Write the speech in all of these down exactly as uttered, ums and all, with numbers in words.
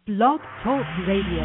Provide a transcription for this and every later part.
Blog Talk Radio.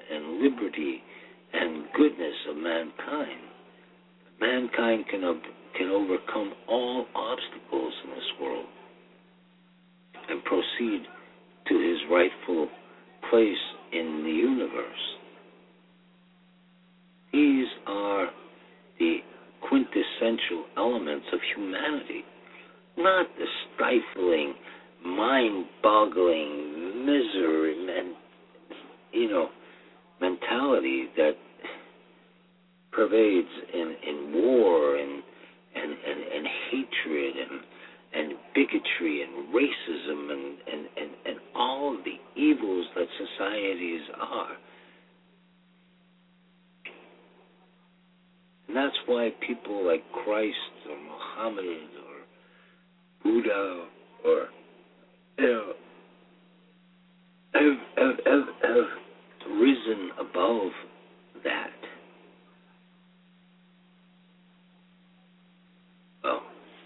Mankind can ob- can overcome all obstacles in this world and proceed to his rightful place in the universe. These are the quintessential elements of humanity, not the stifling, mind-boggling misery, and you know, mentality that pervades in, in war and and, and, and hatred and and bigotry and racism and, and, and, and all of the evils that societies are. And that's why people like Christ or Muhammad or Buddha or you know, have, have, have, have risen above that. Well,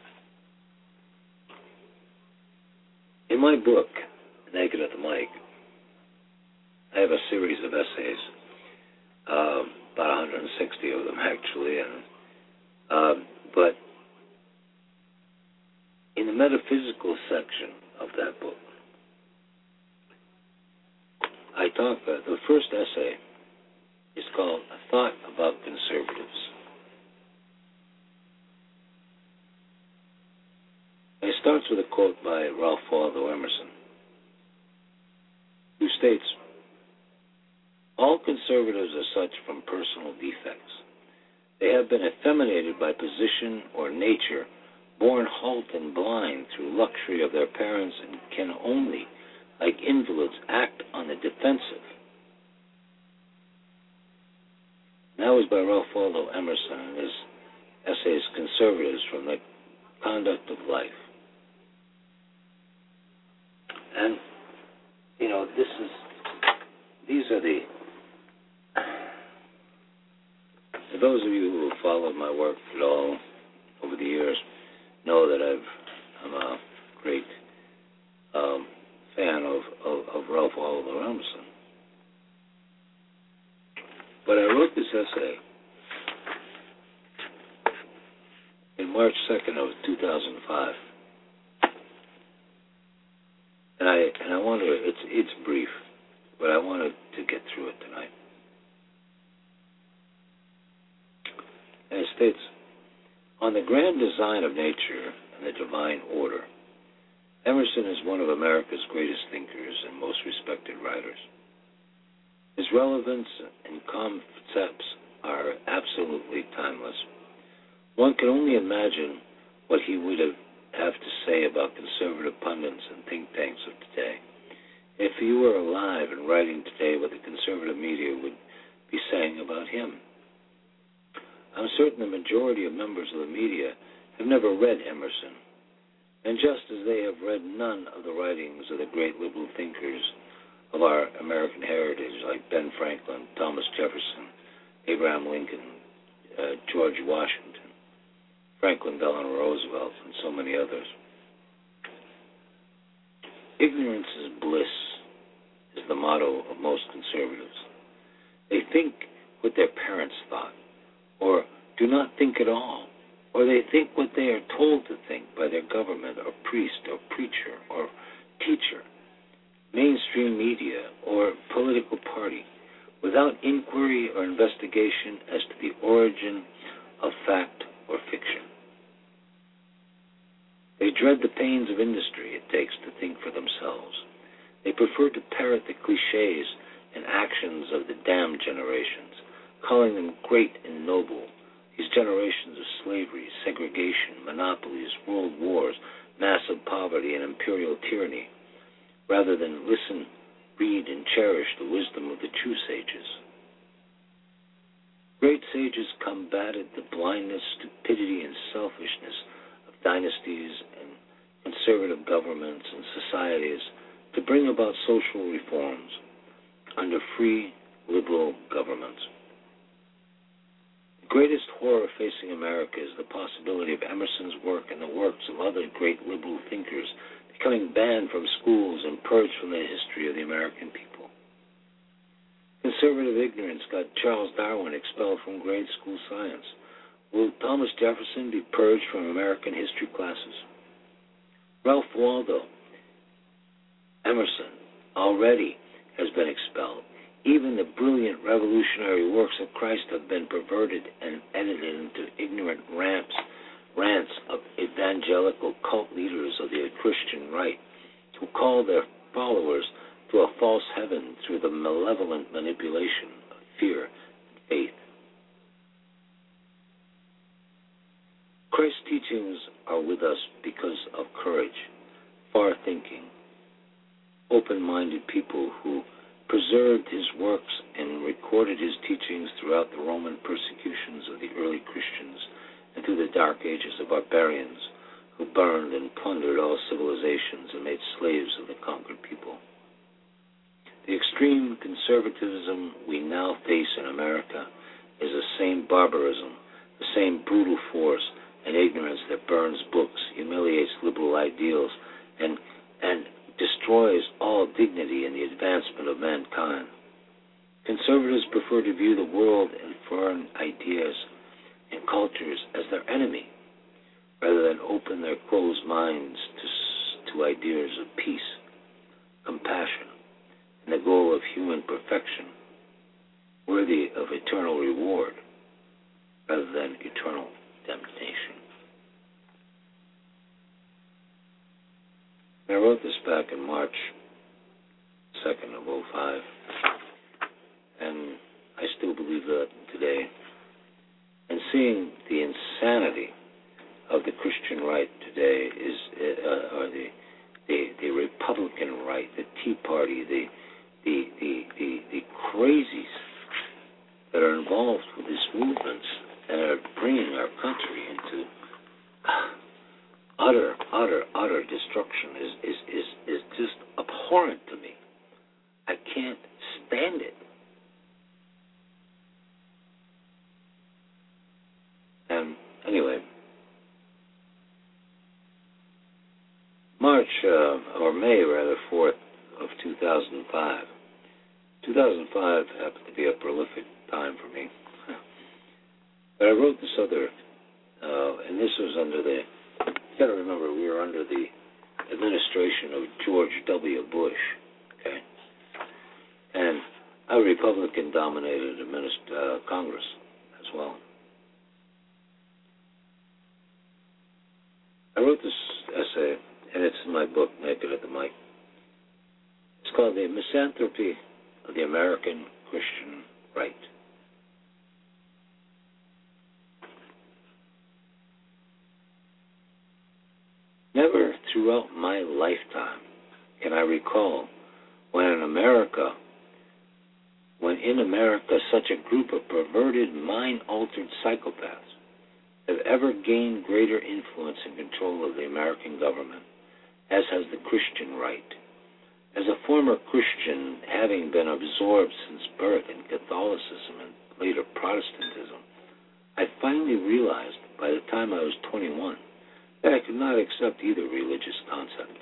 in my book, Naked at the Mic, I have a series of essays, um, about one hundred sixty of them actually, and um, but in the metaphysical section of that book, I talk, uh, the first essay is called A Thought About Conservatives. And it starts with a quote by Ralph Waldo Emerson, who states, "All conservatives are such from personal defects. They have been effeminated by position or nature, born halt and blind through luxury of their parents, and can only, like invalids, act on the defensive." And that was by Ralph Waldo Emerson in his essays, Conservatives from the Conduct of Life. And, you know, this is, these are the, for those of you who have followed my work at all over the years, know that I've, I'm a great um, fan of, of, of Ralph Waldo Emerson. But I wrote this essay in March second of two thousand five. And I and I want to, it's it's brief, but I wanted to get through it tonight. And it states, "On the grand design of nature and the divine order, Emerson is one of America's greatest thinkers and most respected writers. His relevance and concepts are absolutely timeless. One can only imagine what he would have, have to say about conservative pundits and think tanks of today. If he were alive and writing today, what the conservative media would be saying about him. I'm certain the majority of members of the media have never read Emerson, and just as they have read none of the writings of the great liberal thinkers of our American heritage, like Ben Franklin, Thomas Jefferson, Abraham Lincoln, uh, George Washington, Franklin Delano Roosevelt, and so many others. Ignorance is bliss is the motto of most conservatives. They think what their parents thought, or do not think at all, or they think what they are told to think by their government or priest or preacher or teacher, mainstream media or political party, without inquiry or investigation as to the origin of fact or fiction. They dread the pains of industry it takes to think for themselves. They prefer to parrot the cliches and actions of the damned generations, calling them great and noble, these generations of slavery, segregation, monopolies, world wars, massive poverty, and imperial tyranny, rather than listen, read, and cherish the wisdom of the true sages. Great sages combated the blindness, stupidity, and selfishness of dynasties and conservative governments and societies to bring about social reforms under free, liberal governments. The greatest horror facing America is the possibility of Emerson's work and the works of other great liberal thinkers becoming banned from schools and purged from the history of the American people. Conservative ignorance got Charles Darwin expelled from grade school science, Will Thomas Jefferson be purged from American history classes? Ralph Waldo Emerson already has been expelled. Even the brilliant revolutionary works of Christ have been perverted and edited into ignorant rants, rants of evangelical cult leaders of the Christian right, who call their followers to a false heaven through the malevolent manipulation of fear and faith. Christ's teachings are with us because of courage, far-thinking, open-minded people who preserved his works and recorded his teachings throughout the Roman persecutions of the early Christians and through the dark ages of barbarians who burned and plundered all civilizations and made slaves of the conquered people. The extreme conservatism we now face in America is the same barbarism, the same brutal force and ignorance that burns books, humiliates liberal ideals, and and destroys all dignity in the advancement of mankind. Conservatives prefer to view the world and foreign ideas and cultures as their enemy, rather than open their closed minds to, to ideas of peace, compassion, and the goal of human perfection, worthy of eternal reward, rather than eternal damnation. I wrote this back in March second of oh five, and I still believe that today. And seeing the insanity of the Christian right today is, uh, or the, the the Republican right, the Tea Party, the the the the, the crazies that are involved with this movement and are bringing our country into utter, utter, utter destruction is, is, is, is just abhorrent to me. I can't stand it. And anyway, March, uh, or May rather, fourth of two thousand five. two thousand five happened to be a prolific time for me. But I wrote this other, uh, and this was under the, you got to remember, we were under the administration of George W. Bush, okay? And a Republican-dominated uh, Congress as well. I wrote this essay, and it's in my book, Naked at the Mic. It's called The Misanthropy of the American Christian Right. Never throughout my lifetime can I recall when in America, when in America such a group of perverted, mind-altered psychopaths have ever gained greater influence and control of the American government, as has the Christian right. As a former Christian, having been absorbed since birth in Catholicism and later Protestantism, I finally realized by the time I was twenty-one that I could not accept either religious concept.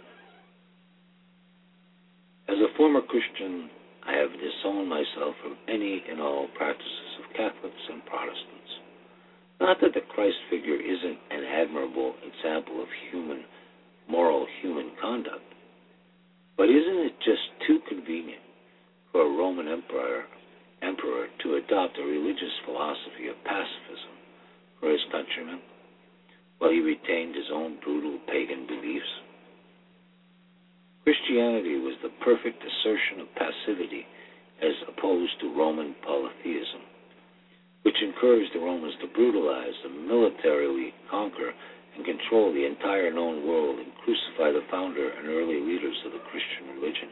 As a former Christian, I have disowned myself from any and all practices of Catholics and Protestants. Not that the Christ figure isn't an admirable example of human, moral human conduct, but isn't it just too convenient for a Roman emperor, emperor to adopt a religious philosophy of pacifism for his countrymen, while he retained his own brutal pagan beliefs? Christianity was the perfect assertion of passivity as opposed to Roman polytheism, which encouraged the Romans to brutalize and militarily conquer and control the entire known world and crucify the founder and early leaders of the Christian religion.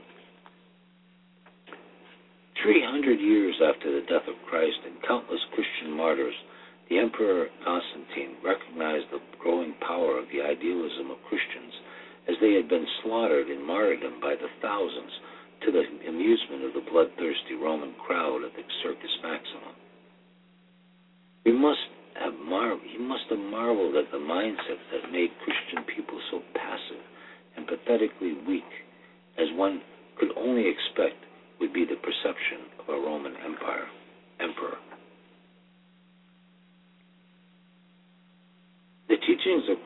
Three hundred years after the death of Christ and countless Christian martyrs, the Emperor Constantine recognized the growing power of the idealism of Christians as they had been slaughtered in martyrdom by the thousands to the amusement of the bloodthirsty Roman crowd at the Circus Maximum. We must have mar- he must have marveled at the mindset that made Christian people so passive and pathetically weak, as one could only expect would be the perception of a Roman Empire emperor.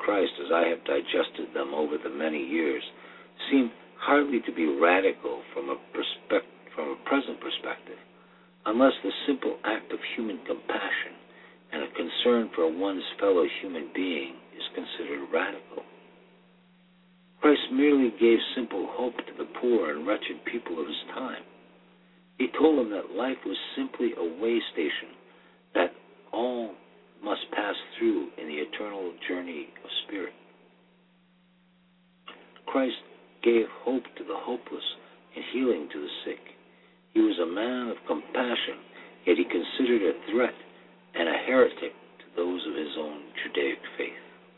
Christ, as I have digested them over the many years, seem hardly to be radical from a, perspective, from a present perspective, unless the simple act of human compassion and a concern for one's fellow human being is considered radical. Christ merely gave simple hope to the poor and wretched people of his time. He told them that life was simply a way station that all must pass through in the eternal journey of spirit. Christ gave hope to the hopeless and healing to the sick. He was a man of compassion, yet he considered a threat and a heretic to those of his own Judaic faith.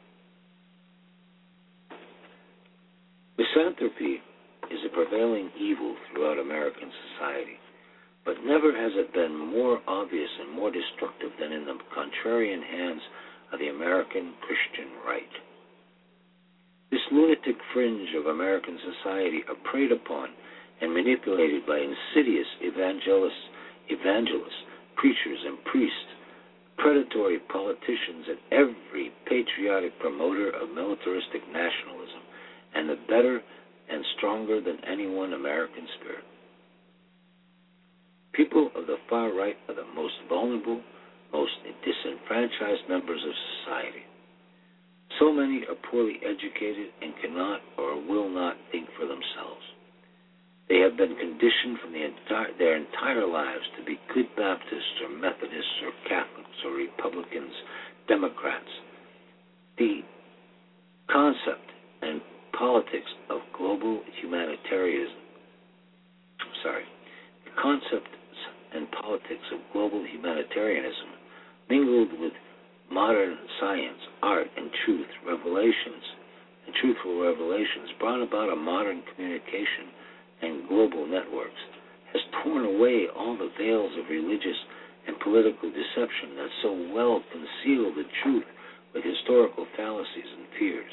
Misanthropy is a prevailing evil throughout American society, but never has it been more obvious and more destructive than in the contrarian hands of the American Christian right. This lunatic fringe of American society are preyed upon and manipulated by insidious evangelists, evangelists, preachers, and priests, predatory politicians, and every patriotic promoter of militaristic nationalism and the better and stronger than anyone American spirit. People of the far right are the most vulnerable, most disenfranchised members of society. So many are poorly educated and cannot or will not think for themselves. They have been conditioned from the entire, their entire lives to be good Baptists or Methodists or Catholics or Republicans, Democrats. The concept and politics of global humanitarianism, sorry, the concept and politics of global humanitarianism mingled with modern science, art, and truth, revelations, and truthful revelations brought about a modern communication and global networks, has torn away all the veils of religious and political deception that so well conceal the truth with historical fallacies and fears.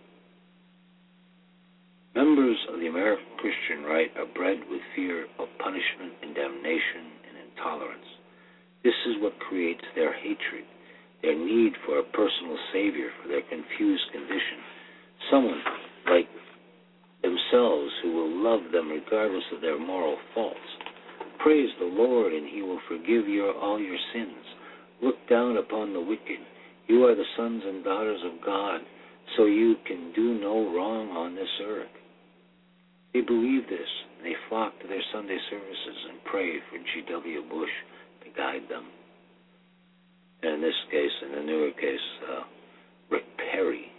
Members of the American Christian right are bred with fear of punishment and damnation and intolerance. This is what creates their hatred, their need for a personal savior for their confused condition, someone like themselves who will love them regardless of their moral faults. Praise the Lord, and he will forgive your all your sins. Look down upon the wicked. You are the sons and daughters of God, so you can do no wrong on this earth. They believe this, and they flock to their Sunday services and pray for G W Bush to guide them. And in this case, in the newer case, uh, Rick Perry.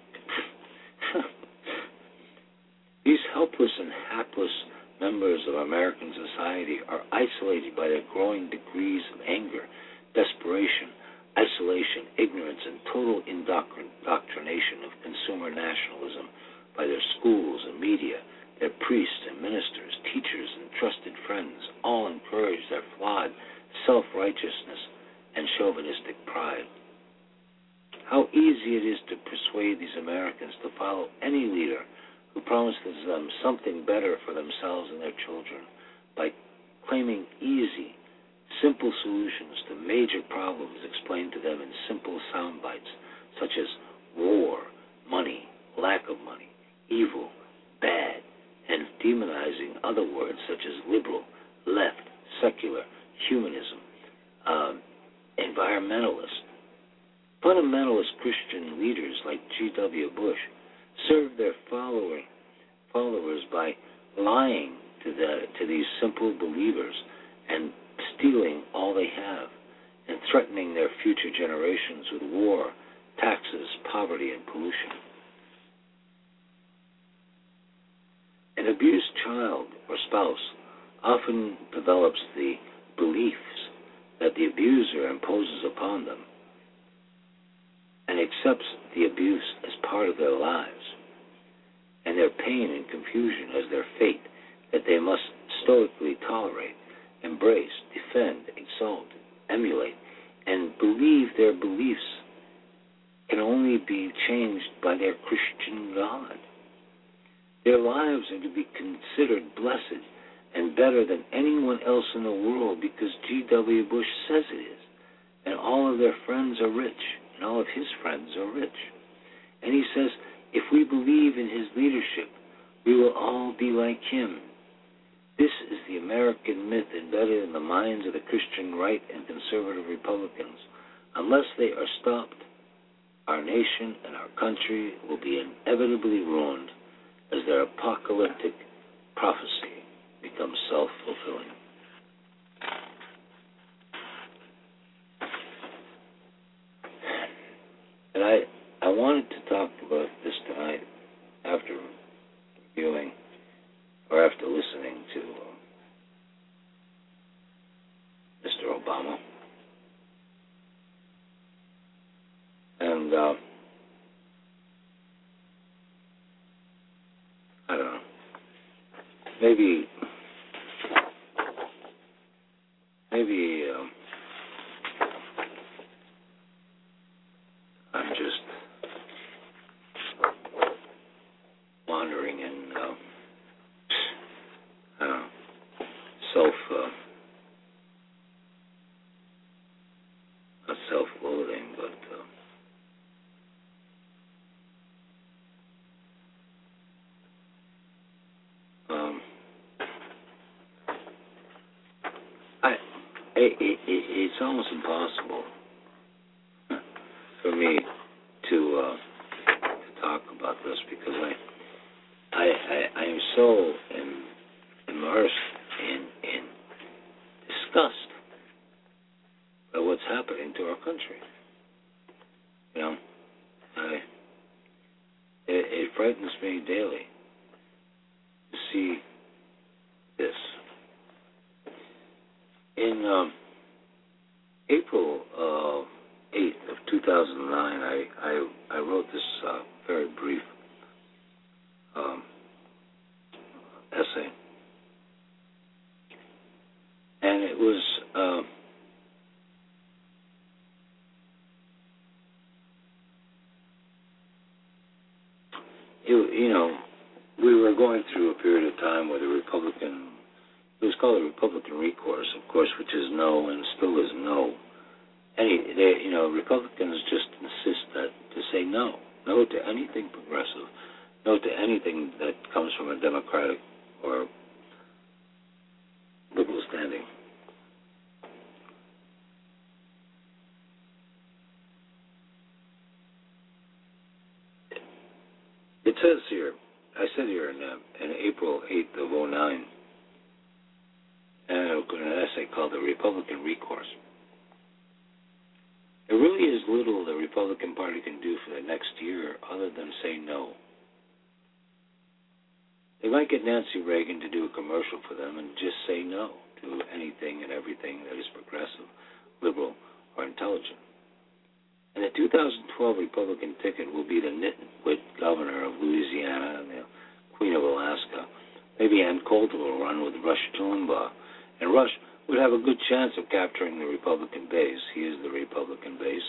These helpless and hapless members of American society are isolated by their growing degrees of anger, desperation, isolation, ignorance, and total indoctrination of consumer nationalism by their schools and media, their priests and ministers, teachers and trusted friends, all encourage their flawed self-righteousness and chauvinistic pride. How easy it is to persuade these Americans to follow any leader who promises them something better for themselves and their children by claiming easy, simple solutions to major problems explained to them in simple sound bites, such as war, money, lack of money, evil, bad, and demonizing other words such as liberal, left, secular, humanism, um, environmentalist. Fundamentalist Christian leaders like G W Bush serve their follower, followers by lying to, the, to these simple believers and stealing all they have and threatening their future generations with war, taxes, poverty, and pollution. An abused child or spouse often develops the beliefs that the abuser imposes upon them and accepts the abuse as part of their lives, and their pain and confusion as their fate that they must stoically tolerate, embrace, defend, exalt, emulate, and believe their beliefs can only be changed by their Christian God. Their lives are to be considered blessed and better than anyone else in the world because G W Bush says it is, and all of their friends are rich, and all of his friends are rich. And he says, if we believe in his leadership, we will all be like him. This is the American myth embedded in the minds of the Christian right and conservative Republicans. Unless they are stopped, our nation and our country will be inevitably ruined as their apocalyptic prophecy becomes self-fulfilling. And I, I wanted to talk about this tonight after reviewing or after listening to uh, Mister Obama. And uh, I don't know, maybe, maybe um, I'm just wandering in uh, I don't know, self, uh, not self-loathing, but uh, um, I, it, it, it's almost impossible for me to uh, to talk about this because I I I, I am so in, immersed in in disgust by what's happening to our country. You know, I it, it frightens me daily to see this. In um, April uh, eighth of two thousand nine, I, I, I wrote this uh, very brief um, essay. And it was, uh, it, you know, we were going through a period of time where the Republican, it was called the Republican recourse, of course, which is no and still is no. Any, they, you know, Republicans just insist that to say no, no to anything progressive, no to anything that comes from a democratic or liberal standing. It says here, I said here in, uh, in April eighth of oh nine, and an essay called The Republican Recourse. There really is little the Republican Party can do for the next year other than say no. They might get Nancy Reagan to do a commercial for them and just say no to anything and everything that is progressive, liberal, or intelligent. And the two thousand twelve Republican ticket will be the nitwit governor of Louisiana and the Queen of Alaska. Maybe Ann Coulter will run with Rush Limbaugh. And Rush would have a good chance of capturing the Republican base. He is the Republican base.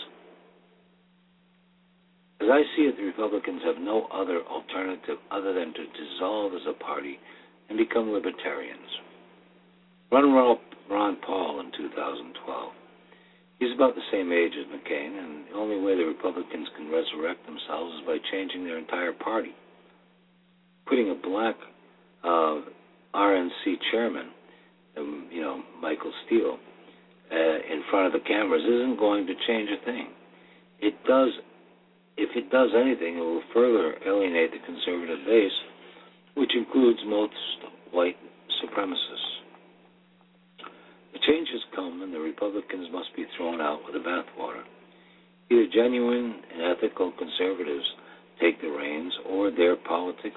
As I see it, the Republicans have no other alternative other than to dissolve as a party and become libertarians. Run Ron Paul in two thousand twelve. He's about the same age as McCain, and the only way the Republicans can resurrect themselves is by changing their entire party. Putting a black uh, R N C chairman, um, you know, Michael Steele, uh, in front of the cameras isn't going to change a thing. It does, if it does anything, it will further alienate the conservative base, which includes most white supremacists. The change has come, and the Republicans must be thrown out with the bathwater. Either genuine and ethical conservatives take the reins, or their politics,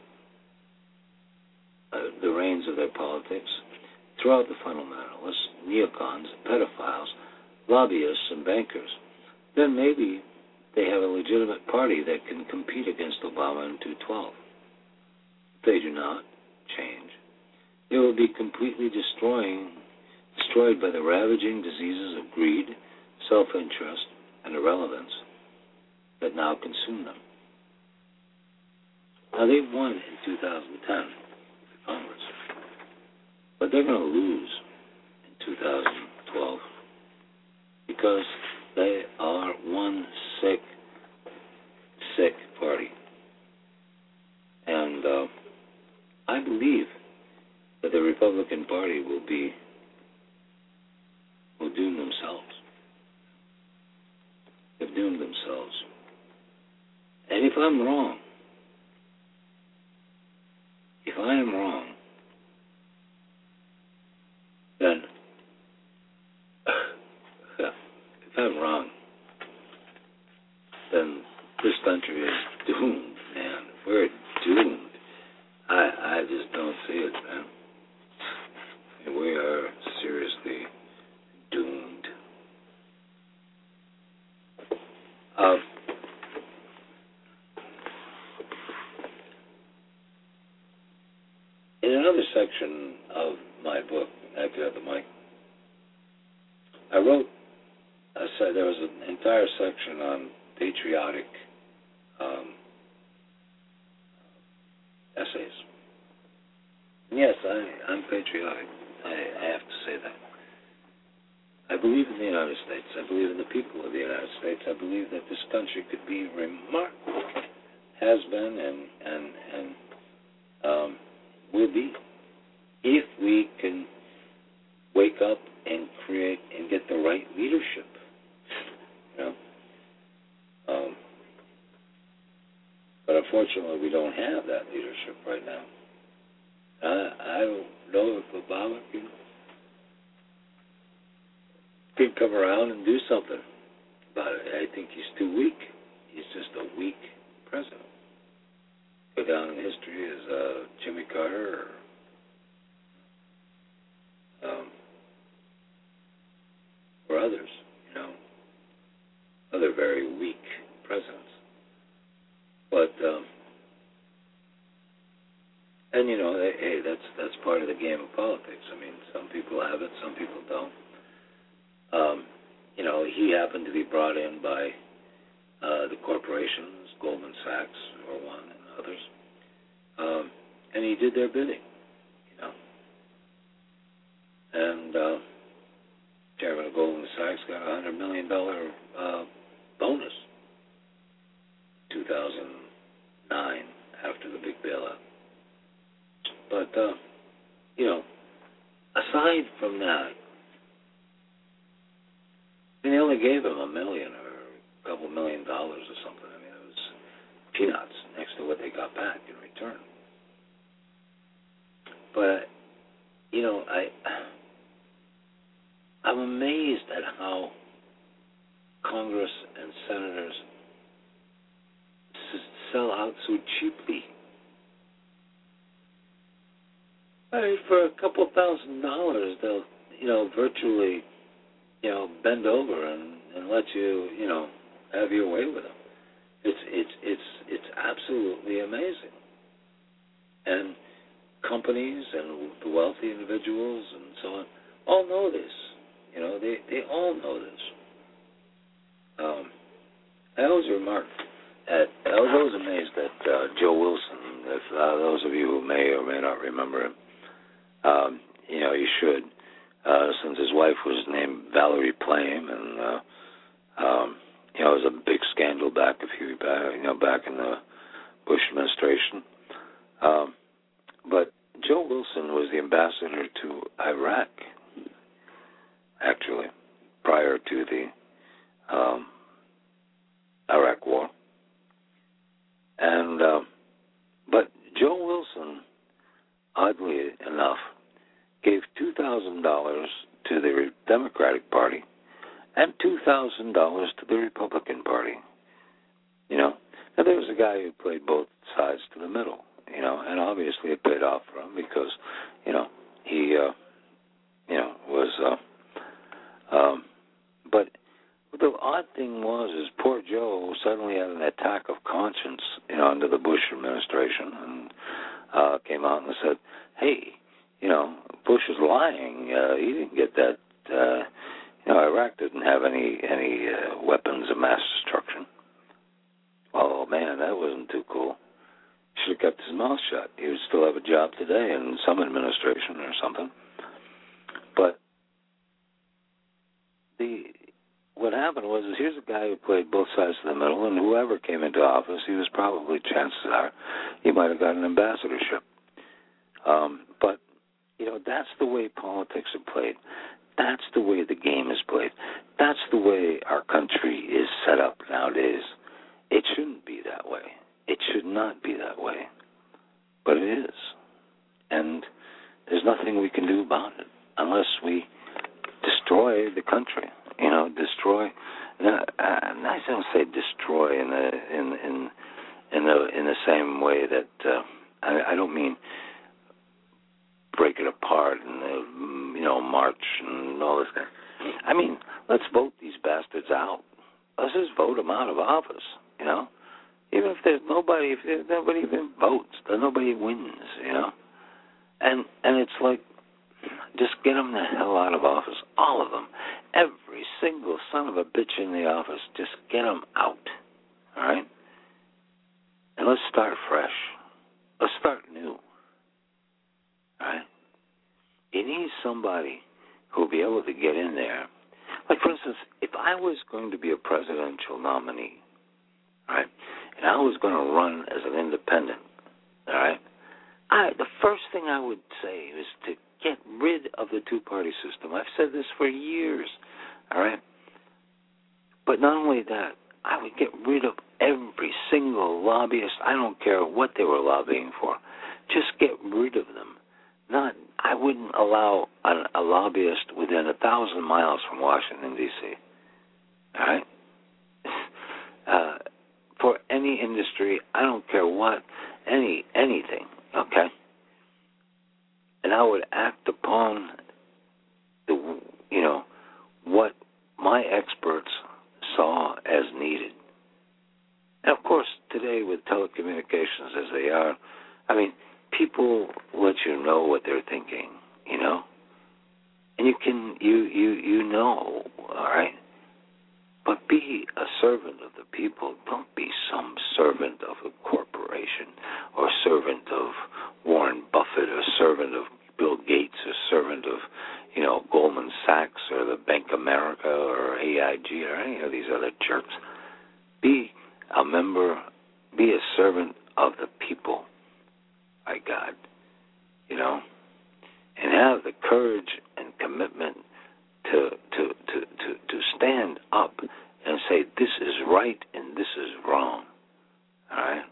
uh, the reins of their politics, throw out the fundamentalists, neocons, pedophiles, lobbyists, and bankers. Then maybe they have a legitimate party that can compete against Obama in two twelve. If they do not change, they will be completely destroying destroyed by the ravaging diseases of greed, self-interest, and irrelevance that now consume them. Now, they've won in two thousand ten, Congress, but they're going to lose in two thousand twelve because they are one sick, sick And uh, I believe that the Republican Party will be will doom themselves. They've doomed themselves. And if I'm wrong, if I am wrong, then if I'm wrong, then this country is doomed, man. We're doomed. I I just don't see it, man. And we are seriously doomed. Um, in another section of my book, after you have the mic, I wrote, I said there was an entire section on patriotic um, essays. And yes, I, I'm patriotic. I, I have to say that. I believe in the United States. I believe in the people of the United States. I believe that this country could be remarkable, has been, and and and um, will be, if we can wake up and create and get the right leadership. You know, um, but unfortunately, we don't have that leadership right now. I I don't know if Obama can. Can come around and do something about it. I think he's too weak. He's just a weak president. Go down in history as uh, Jimmy Carter or, um, or others, you know, other very weak presidents. But um, and you know, hey, that's that's part of the game of politics. I mean, some people have it, some people don't. Um, you know, he happened to be brought in by uh, the corporations, Goldman Sachs, for one, and others, um, and he did their bidding, you know. And uh, chairman of Goldman Sachs got a hundred million dollar uh, bonus in two thousand nine after the big bailout. But uh, you know, aside from that. I mean, they only gave him a million or a couple million dollars or something. I mean, it was peanuts next to what they got back in return. But, you know, I, I'm amazed at how Congress and senators s- sell out so cheaply. I mean, for a couple thousand dollars, they'll, you know, virtually... you know, bend over and, and let you, you know, have your way with them. It's it's it's it's absolutely amazing. And companies and the wealthy individuals and so on all know this. You know, they, they all know this. Um, I always remark at, I was always amazed at uh, Joe Wilson. If uh, those of you who may or may not remember him, um, you know, you should. Uh, since his wife was named Valerie Plame, and uh, um, you know, it was a big scandal back a few back, you know, back in the Bush administration. Um, but Joe Wilson was the ambassador to Iraq, actually, prior to the um, Iraq War. And uh, but Joe Wilson, oddly enough, gave two thousand dollars to the Democratic Party and two thousand dollars to the Republican Party. You know, now there was a guy who played both sides to the middle, you know, and obviously it paid off for him because, you know, he, uh, you know, was, uh, um, but the odd thing was is poor Joe suddenly had an attack of conscience, you know, under the Bush administration and uh, came out and said, hey, you know, Bush is lying. Uh, he didn't get that. Uh, you know, Iraq didn't have any any uh, weapons of mass destruction. Oh man, that wasn't too cool. He should have kept his mouth shut. He would still have a job today in some administration or something. But the what happened happened was, is here's a guy who played both sides of the middle, and whoever came into office, he was probably, chances are, he might have got an ambassadorship. Um, but, you know, that's the way politics are played. That's the way the game is played. That's the way our country is set up nowadays. It shouldn't be that way. It should not be that way. But it is. And there's nothing we can do about it unless we destroy the country. You know, destroy. No, I don't say destroy in the in in in the in the same way that uh, I, I don't mean break it apart and uh, you know march and all this kind. I mean, let's vote these bastards out. Let's just vote them out of office. You know, even if there's nobody, if there's nobody even votes, then nobody wins. You know, and and it's like, just get them the hell out of office, all of them, every single son of a bitch in the office. Just get them out. All right, and let's start fresh. Let's start new. All right, you need somebody who will be able to get in there. Like, for instance, if I was going to be a presidential nominee, all right, and I was going to run as an independent, all right, I, the first thing I would say is to get rid of the two-party system. I've said this for years, all right? But not only that, I would get rid of every single lobbyist. I don't care what they were lobbying for. Just get rid of them. Not, I wouldn't allow a, a lobbyist within a thousand miles from Washington, D C All right? Uh, for any industry, I don't care what, any anything, okay? And I would act upon the, you know, what my experts saw as needed. And of course, today with telecommunications as they are, I mean, people let you know what they're thinking, you know, and you can, you, you, you know, all right. But be a servant of the people. Don't be some servant of a corporation or servant of Warren Buffett or servant of Bill Gates or servant of, you know, Goldman Sachs or the Bank of America or A I G or any of these other jerks. Be a member, be a servant of the people, by God, you know, and have the courage and commitment to to, to, to, to stand up and say this is right and this is wrong, all right?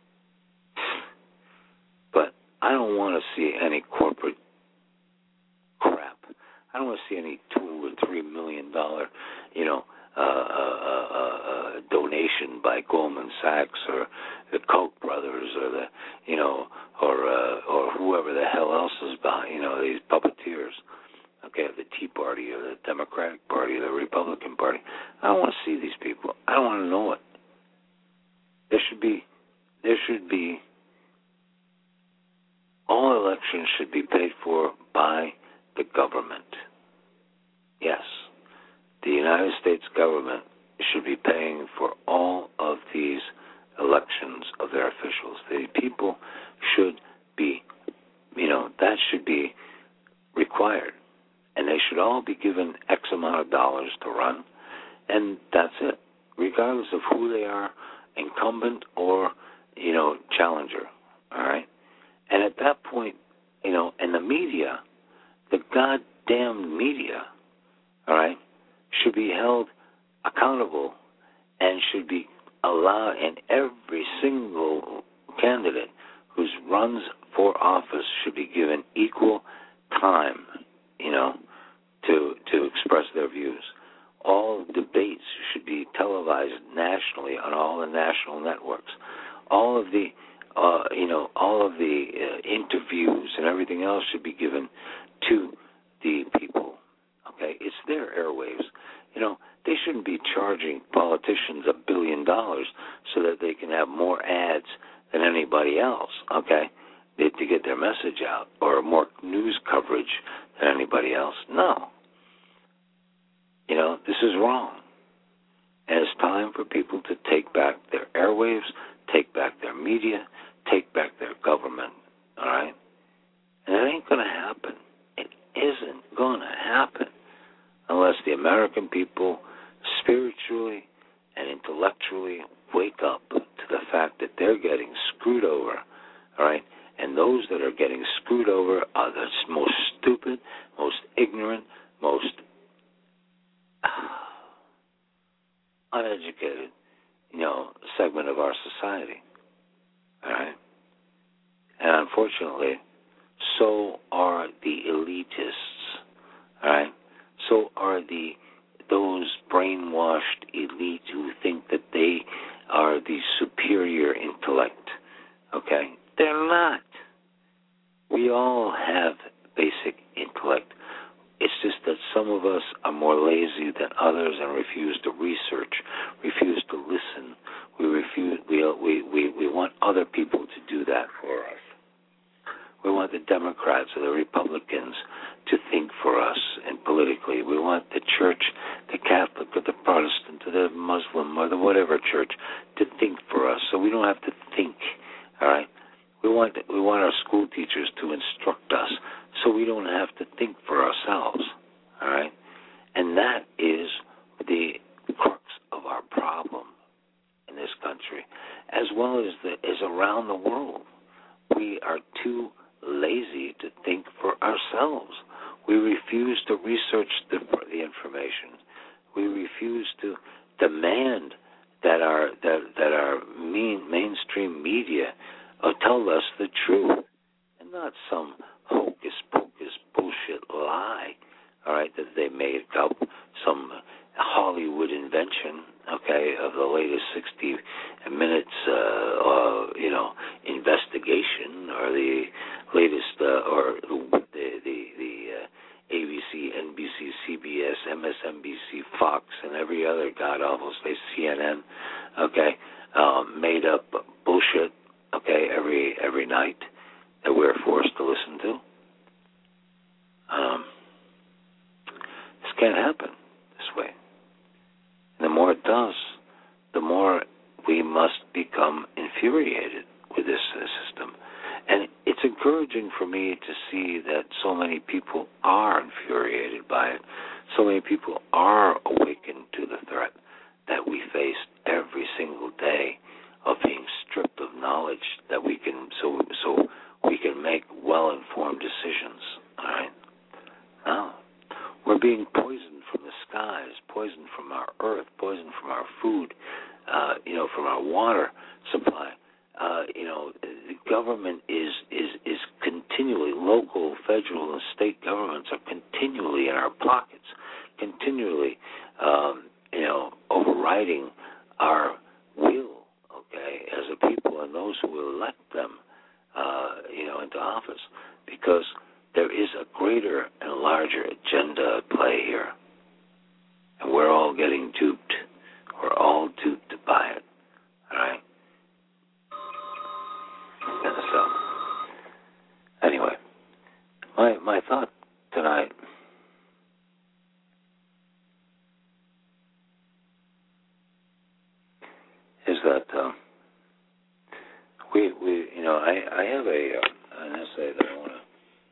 But I don't want to see any corporate crap. I don't want to see any two or three million dollar, you know, uh, uh, uh, uh, donation by Goldman Sachs or the Koch brothers or the, you know, or uh, or whoever the hell else is behind, you know, these puppeteers. Okay, the Tea Party or the Democratic Party or the Republican Party. I don't want to see these people. I don't want to know it. There should be, there should be, all elections should be paid for by the government. Yes, the United States government should be paying for all of these elections of their officials. The people should be, you know, that should be required. And they should all be given X amount of dollars to run, and that's it, regardless of who they are, incumbent or, you know, challenger, all right? And at that point, you know, and the media, the goddamn media, all right, should be held accountable and should be allowed, and every single candidate who runs for office should be given equal time, you know, to to express their views. All debates should be televised nationally on all the national networks. All of the, uh, you know, all of the uh, interviews and everything else should be given to the people. Okay, it's their airwaves. You know, they shouldn't be charging politicians a billion dollars so that they can have more ads than anybody else. Okay. To get their message out, or more news coverage than anybody else. No. You know, this is wrong. And it's time for people to take back their airwaves, take back their media, take back their government. All right? And it ain't going to happen. It isn't going to happen unless the American people spiritually those that are getting screwed over are the most stupid, most ignorant, most uh, uneducated, you know, segment of our society. All right? And unfortunately, so are the elitists. All right? So are the those brainwashed elites who think that they are the superior intellect. Okay? They're not. We all have basic intellect. It's just that some of us are more lazy than others and refuse to research, refuse to listen. We refuse. We we we, we want other people to do that for us. We want the Democrats or the Republicans to think for us, and politically, we want the church, the Catholic or the Protestant or the Muslim or the whatever church to think for us, so we don't have to think. All right. We want we want our school teachers to instruct us so we don't have to think for ourselves, all right? And that is the crux of our problem in this country, as well as the, as around the world. We are too lazy to think for ourselves. We refuse to research the, the information. We refuse to demand that our that that our mean, mainstream media Uh, tell us the truth, and not some hocus pocus bullshit lie, all right, that they made up, some Hollywood invention, okay, of the latest sixty minutes, uh, uh, you know, investigation, or the latest, uh, or the the the uh, A B C, N B C, C B S, M S N B C, Fox, and every other god awful place, C N N, okay, um, made up bullshit. Okay, every every night that we're forced to listen to. Um, this can't happen this way. And the more it does, the more we must become infuriated with this uh, system. And it's encouraging for me to see that so many people are infuriated by it. So many people are awakened to the threat that we face every single day of being stripped of knowledge that we can so so we can make well-informed decisions. All right? Now, we're being poisoned from the skies, poisoned from our earth, poisoned from our food, uh, you know, from our water supply. Uh, you know, the government is is is continually, local, federal, and state governments are continually in our pockets, continually, um, you know, overriding our will. Okay, as a people and those who elect them, uh, you know, into office, because there is a greater and larger agenda at play here, and we're all getting duped. We're all duped by it. All right. And so, anyway, my my thought tonight is that. Uh, We, we, you know, I, I have a uh, an essay that I want to.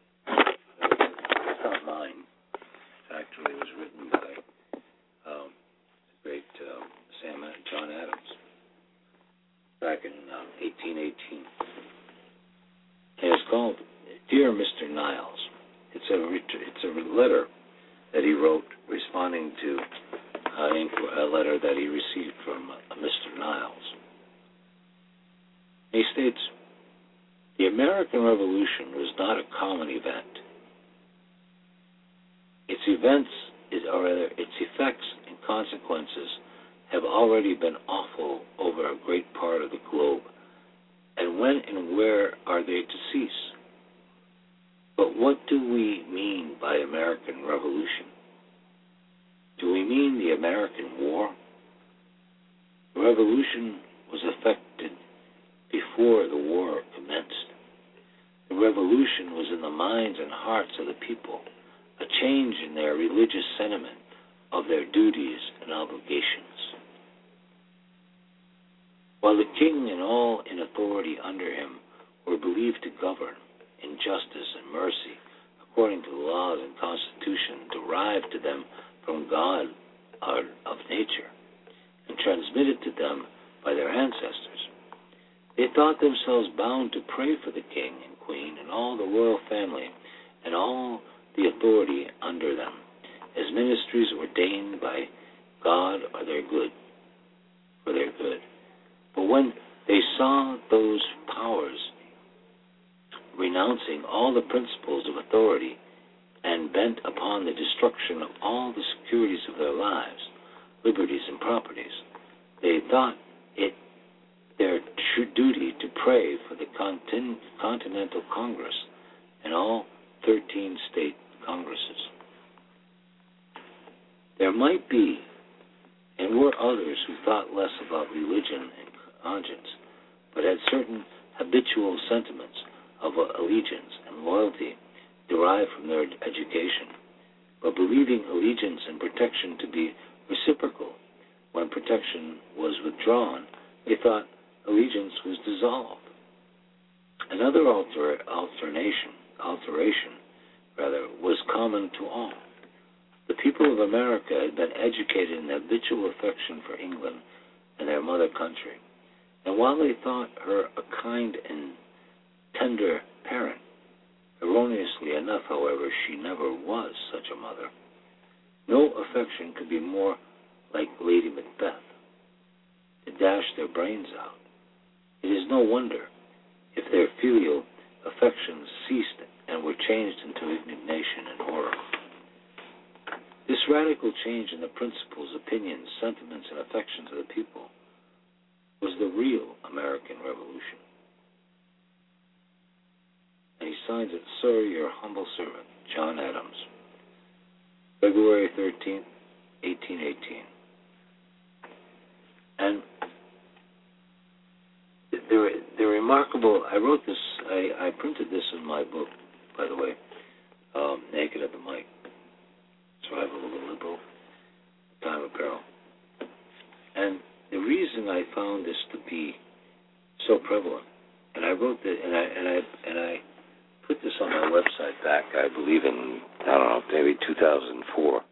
It's not mine. It actually was written by um, the great uh, Sam John Adams back in um, eighteen eighteen. And it's called "Dear Mister Niles." It's a it's a letter that he wrote responding to uh, a letter that he received from uh, Mister Niles. He states, "The American Revolution was not a common event. Its events, or rather its effects and consequences, have already been awful over a great part of the globe. And when and where are they to cease? But what do we mean by American Revolution? Do we mean the American War? The Revolution was effected before the war commenced. The revolution was in the minds and hearts of the people, a change in their religious sentiment of their duties and obligations. While the king and all in authority under him were believed to govern in justice and mercy according to the laws and constitution derived to them from God of nature and transmitted to them by their ancestors, They thought themselves bound to pray for the king and queen and all the royal family and all the authority under them, as ministries ordained by God are their good, for their good. But when they saw those powers renouncing all the principles of authority and bent upon the destruction of all the securities of their lives, liberties, and properties, they thought it their true duty to pray for the Continent, Continental Congress and all thirteen state congresses. There might be and were others who thought less about religion and conscience, but had certain habitual sentiments of allegiance and loyalty derived from their education, but believing allegiance and protection to be reciprocal. When protection was withdrawn, they thought allegiance was dissolved. Another alter, alternation, alteration, rather, was common to all. The people of America had been educated in habitual affection for England and their mother country, and while they thought her a kind and tender parent, erroneously enough, however, she never was such a mother. No affection could be more like Lady Macbeth, to dash their brains out. It is no wonder if their filial affections ceased and were changed into indignation and horror. This radical change in the principles, opinions, sentiments, and affections of the people was the real American Revolution. And he signs it, Sir, your humble servant, John Adams, February thirteenth, eighteen eighteen. And they're, they're remarkable. I wrote this, I, I printed this in my book, by the way, um, Naked at the Mic, Survival of the Liberal, Time Apparel. And the reason I found this to be so prevalent, and I wrote that, and I and I and I put this on my website back, I believe in, I don't know, maybe two thousand four,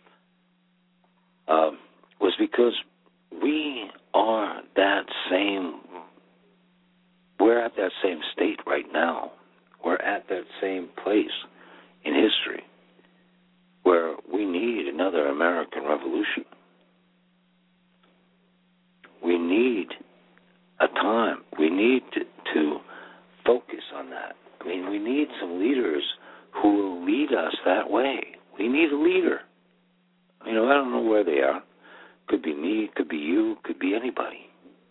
um, was because we are that same, we're at that same state right now. We're at that same place in history where we need another American Revolution. We need a time. We need to, to focus on that. I mean, we need some leaders who will lead us that way. We need a leader. You know, I don't know where they are. Could be me, could be you, could be anybody.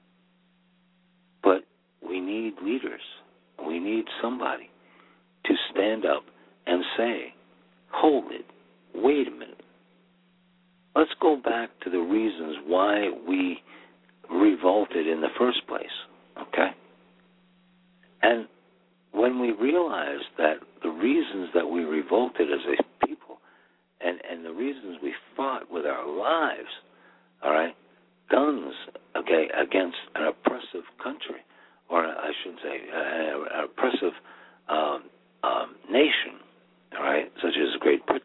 But we need leaders. We need somebody to stand up and say, hold it, wait a minute. Let's go back to the reasons why we revolted in the first place, okay? And when we realize that the reasons that we revolted as a people and, and the reasons we fought with our lives, all right, guns, okay, against an oppressive country, or I shouldn't say uh, an oppressive um, um, nation, all right, such as Great Britain,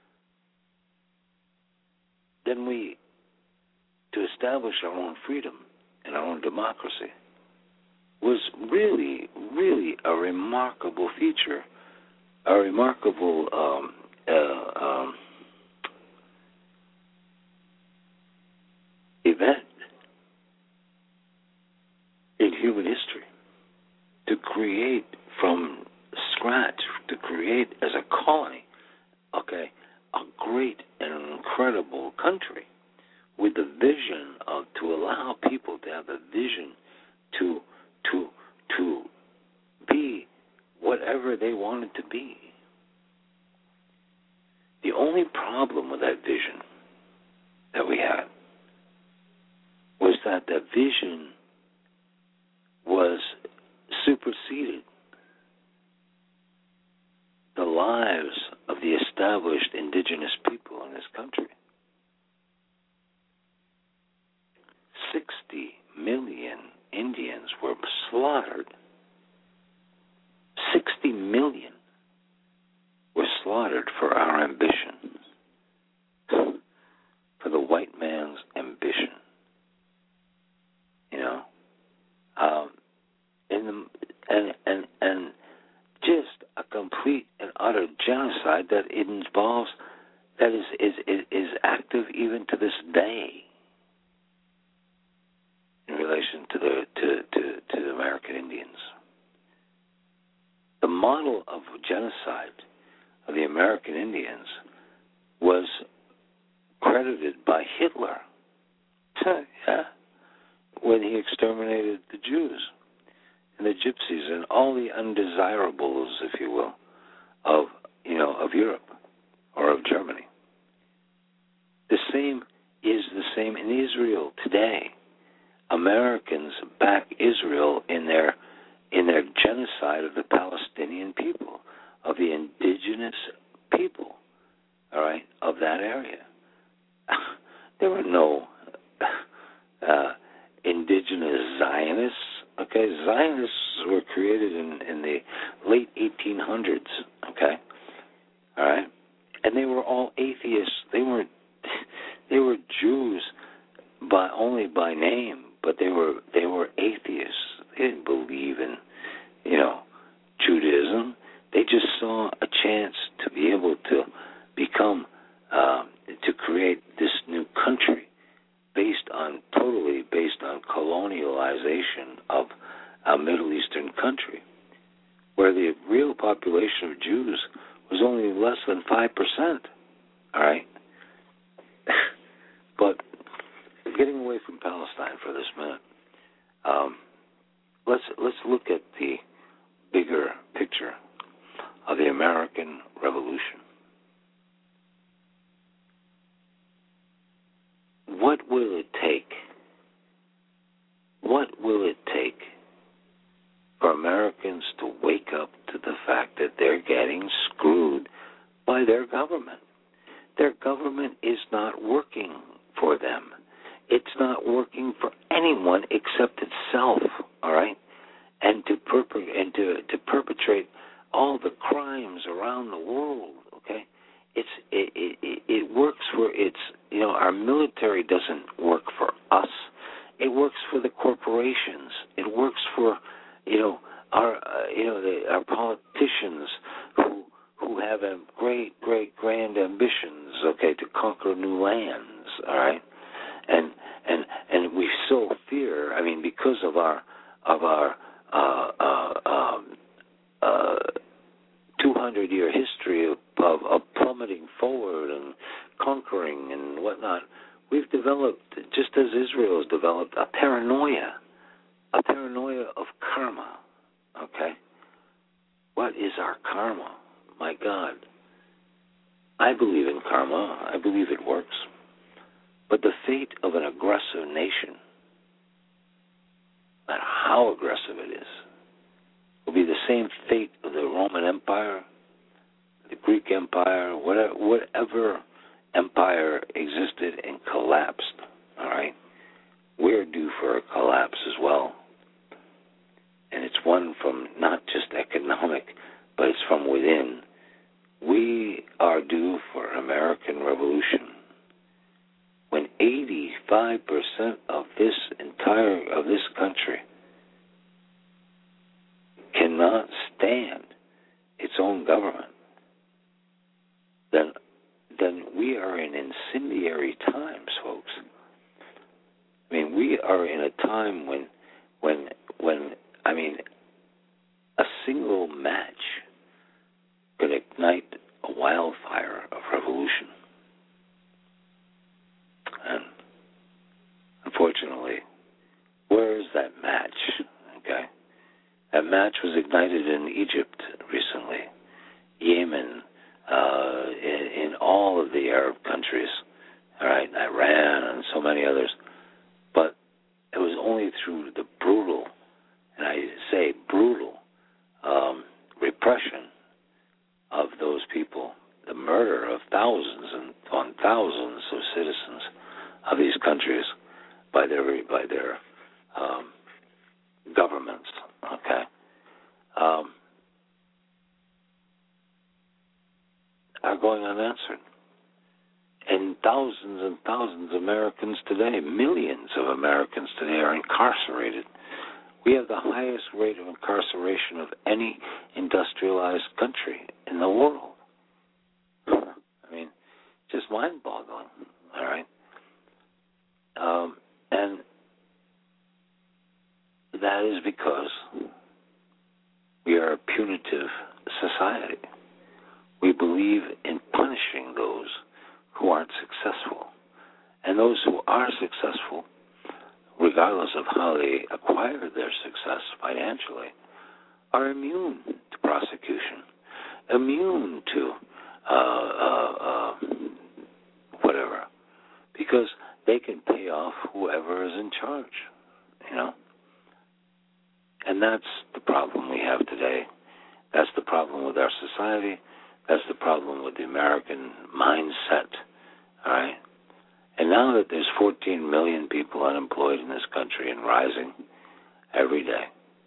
then we, to establish our own freedom and our own democracy, was really, really a remarkable feature, a remarkable um, uh, um, event in human history. To create from scratch, to create as a colony, okay, a great and incredible country with the vision of, to allow people to have the vision to to to be whatever they wanted to be. The only problem with that vision that we had was that that vision was superseded the lives of the established indigenous people in this country. Sixty million Indians were slaughtered. Sixty million were slaughtered for our ambition, for the white man's ambition. You know, um, utter genocide that involves, that is, is, is, is active even to this day in relation to the to, to, to the American Indians. The model of genocide of the American Indians was credited by Hitler, yeah, when he exterminated the Jews and the Gypsies and all the undesirables, if you will, of you know of Europe or of Germany. The same is the same in Israel today. Americans back Israel in their in their genocide of the Palestinian people, of the indigenous people, all right, of that area. There were no uh, indigenous Zionists. Okay, Zionists were created in, in the late eighteen hundreds. Okay, all right, and they were all atheists. They weren't. They were Jews, by only by name, but they were they were atheists. They didn't believe in, you know, Judaism. They just saw a chance to be able to become, uh, to create this new country based on, totally based on colonialization of a Middle Eastern country, where the real population of Jews was only less than five percent, all right? But getting away from Palestine for this minute, um, let's let's look at the bigger picture of the American Revolution. What will it take? What will it take for Americans to wake up to the fact that they're getting screwed by their government? Their government is not working for them. It's not working for anyone except itself, all right? And to perpetrate and to, to perpetrate all the crimes around the world, okay? It's it, it it works for its, you know, our military doesn't work for us. It works for the corporations. It works for, you know, our uh, you know the, our politicians who who have a great great grand ambitions, okay, to conquer new lands, all right? And and and we so fear, I mean, because of our of our uh, uh, um, uh, two hundred year history of, of, of plummeting forward and conquering and whatnot, we've developed, just as Israel has developed, a paranoia, a paranoia of karma. Okay, what is our karma? My God, I believe in karma. I believe it works. But the fate of an aggressive nation, no matter how aggressive it is, will be the same fate of the Roman Empire, the Greek Empire, whatever, whatever empire existed and collapsed. All right, we're due for a collapse as well, and it's one from not just economic, but it's from within. We are due for an American Revolution. When eighty-five percent of this entire, of this country cannot stand its own government, then then we are in incendiary times, folks. I mean, we are in a time when when when I mean a single match could ignite a wildfire of revolution. And unfortunately, where is that match? Okay, that match was ignited in Egypt recently, Yemen, uh, in, in all of the Arab countries, all right, Iran and so many others. But it was only through the brutal, and I say brutal, um, repression of those people, the murder of thousands and on thousands of citizens of these countries by their by their um, governments. Okay, um, are going unanswered, and thousands and thousands of Americans today, millions of Americans today, are incarcerated. We have the highest rate of incarceration of any industrialized country in the world. I mean, just mind-boggling, all right? Um, and that is because we are a punitive society. We believe in punishing those who aren't successful. And those who are successful, regardless of how they acquire their success financially, are immune to prosecution, immune to uh, uh, uh, whatever, because they can pay off whoever is in charge, you know. And that's the problem we have today. That's the problem with our society. That's the problem with the American mindset, all right? And now that there's fourteen million people unemployed in this country and rising every day,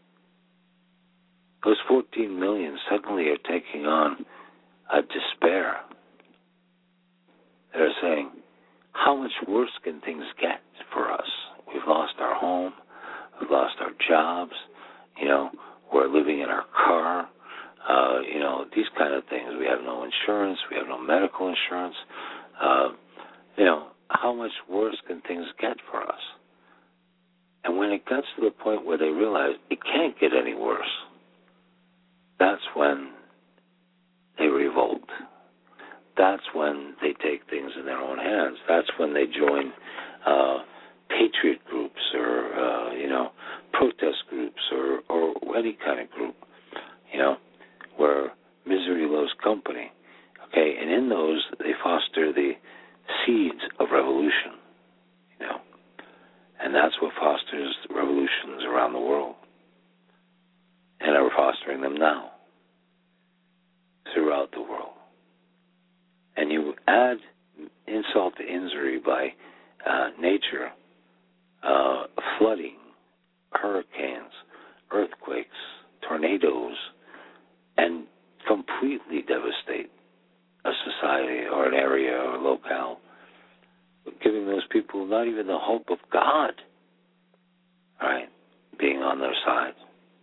those fourteen million suddenly are taking on a despair. They're saying, how much worse can things get for us? We've lost our home. We've lost our jobs. You know, we're living in our car. Uh, you know, these kind of things. We have no insurance. We have no medical insurance. Uh, you know, how much worse can things get for us? And when it gets to the point where they realize it can't get any worse, that's when they revolt. That's when they take things in their own hands. That's when they join uh, patriot groups or, uh, you know, protest groups or, or any kind of group, you know, where misery loves company. Okay, and in those, they foster the seeds of revolution, you know, and that's what fosters revolutions around the world, and are fostering them now throughout the world. And you add insult to injury by uh, nature, uh, flooding, hurricanes, earthquakes, tornadoes, and completely devastate a society or an area or a locale, giving those people not even the hope of God, right, being on their side.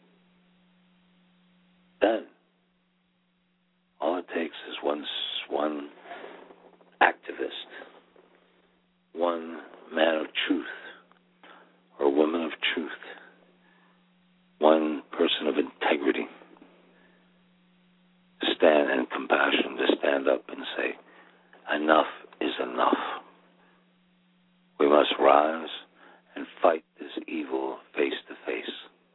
Then, all it takes is one, one activist, one man of truth or woman of truth, one person of integrity, stand and compassion to stand up and say, enough is enough. We must rise and fight this evil face to face.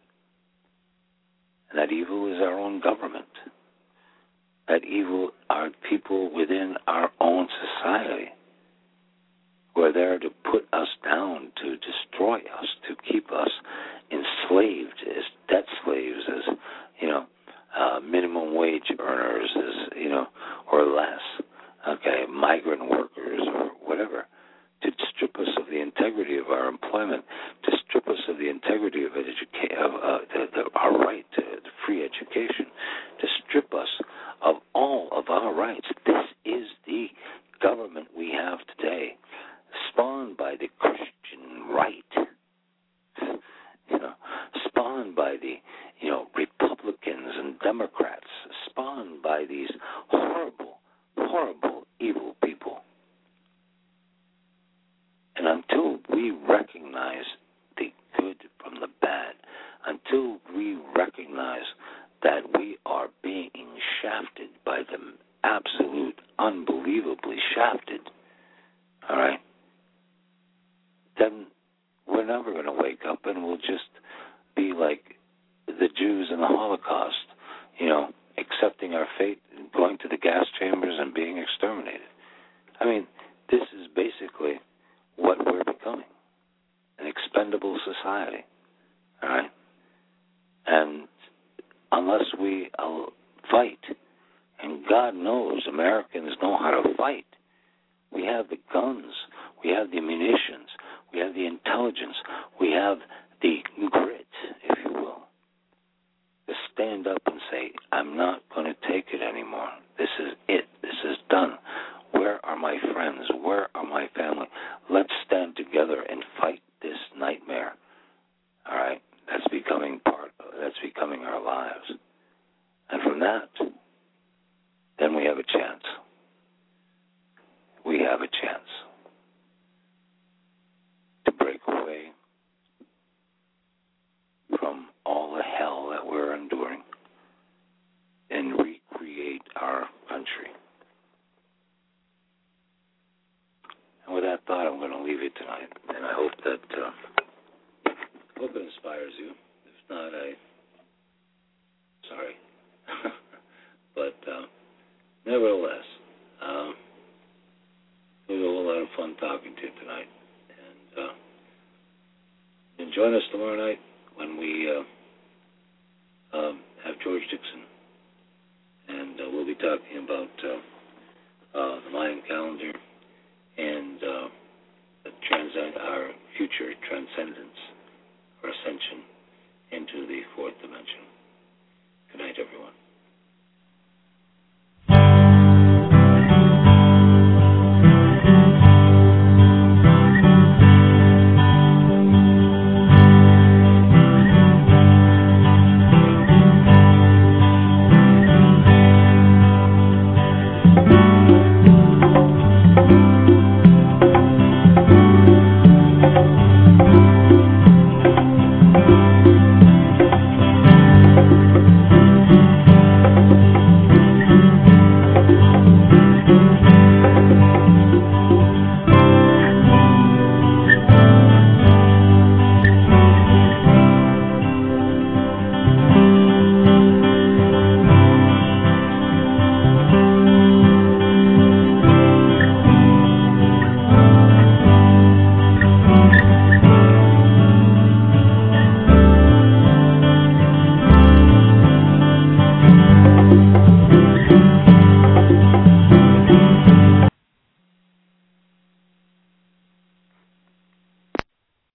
And that evil is our own government. That evil are people within our own society who are there to put us down, to destroy us, to keep us enslaved as debt slaves, as, you know, uh, minimum wage earners, as, you know, or less, okay, migrant workers or whatever, to strip us of the integrity of our employment, to strip us of the integrity of, educa- of uh, the, the, our right to free education, to strip us of all of our rights. This is the government we have today, spawned by the Christian right, you know, spawned by the, you know, Republicans and Democrats, spawned by these horrible, horrible, evil people. And until we recognize the good from the bad, until we recognize that we are being shafted by the absolute, unbelievably shafted, all right, then we're never going to wake up and we'll just be like the Jews in the Holocaust, you know, accepting our fate, going to the gas chambers and being exterminated. I mean, this is basically what we're becoming, an expendable society, all right? And unless we uh, fight, and God knows Americans know how to fight, we have the guns, we have the munitions, we have the intelligence, we have the grit, if you will, to stand up and say, I'm not going to take it anymore. This is it. This is done. Where are my friends? Where are my family? Let's stand together and fight this nightmare. All right? That's becoming part of, that's becoming our lives. And from that, have a chance to break away from all the hell that we're enduring and recreate our country. And with that thought, I'm going to leave you tonight, and I hope that uh, hope it inspires you. If not, I sorry, but uh, nevertheless, um, it was a whole lot of fun talking to you tonight, and uh, and join us tomorrow night when we